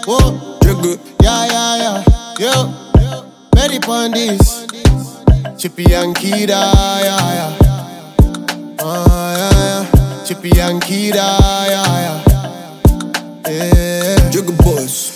Whoa, Jiggle. yeah. Yo, Betty Pondis, Chippy and Kida, yeah. Chippy and Kida, yeah. Jiggle boys.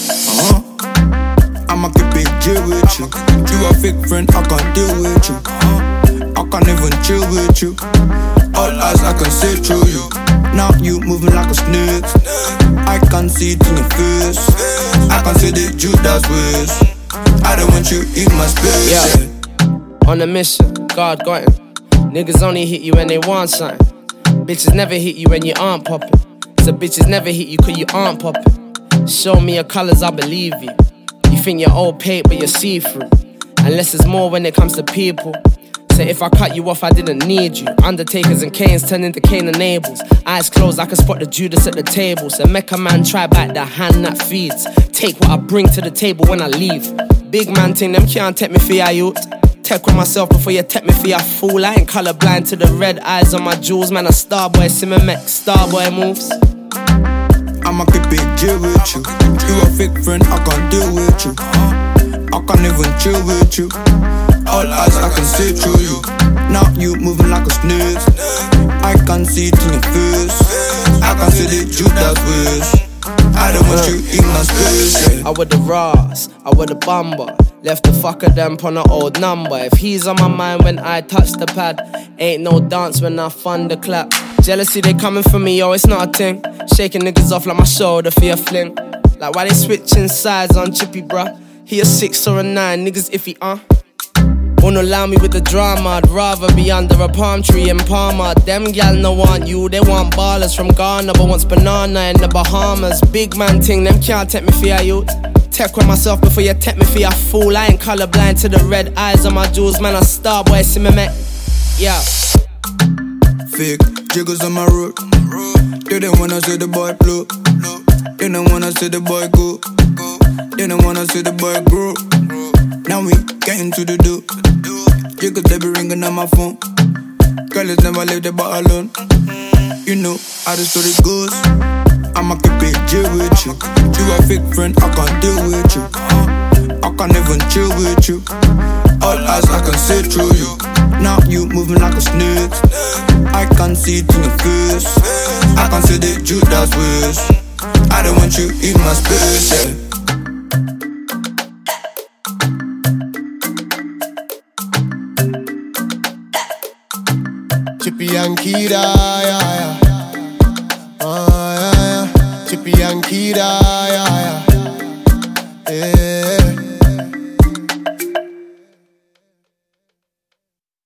I'ma keep it chill with you. You a fake friend, I can't deal with you. I can't even chill with you. All eyes I can see through you. Now you moving like a snake. I can see it in your face. I can see the Judas ways. I don't want you in my space. Yeah. On a mission, God got him. Niggas only hit you when they want something. Bitches never hit you when you aren't popping. So bitches never hit you cause you aren't popping. Show me your colors, I believe you. You think you're opaque but you're see-through. Unless it's more when it comes to people. So if I cut you off, I didn't need you. Undertakers and Canes turn into Cain and Abels. Eyes closed, I can spot the Judas at the table. So make a man try back the hand that feeds. Take what I bring to the table when I leave. Big man thing, them can't take me for ya youth. Tech with myself before you take me for ya fool. I ain't colorblind to the red eyes on my jewels. Man, a starboy, Simemek, starboy moves. I'ma keep it chill with you. You a fake friend, I can't deal with you. I can't even chill with you. All eyes I can see through you. Now you moving like a snake. I can see it in your face. I can see the Judas ways. I don't want you in my space, yeah. I would the Ross, I would the Bumba. Left the fucker them on an old number. If he's on my mind when I touch the pad, ain't no dance when I thunderclap. Jealousy, they coming for me, yo, it's not a thing. Shaking niggas off like my shoulder for your fling. Like why they switching sides on Chippy, bruh? He a 6 or a 9, niggas iffy, Won't allow me with the drama, I'd rather be under a palm tree in Palma. Them gal no want you, they want ballers from Ghana, but wants banana in the Bahamas. Big man ting, them can't take me for ya youth. Tech with myself before you take me for ya fool. I ain't colorblind to the red eyes on my jewels, man, a starboy, Simemek. Yeah. Fake jiggles on my road. They don't wanna see the boy blow. They don't wanna see the boy go. They don't wanna see the boy grow. Now we getting to the do. Jiggles they be ringing on my phone. Girls never leave the bar alone. You know how the story goes. I'ma keep it chill with you. You a fake friend, I can't deal with you. I can't even chill with you. All eyes I can see through you. Now you moving like a snake. I can see it in your face. I can see the Judas ways. I don't want you in my space, yeah. Chippy and Kida, yeah. Chippy and Kida, yeah.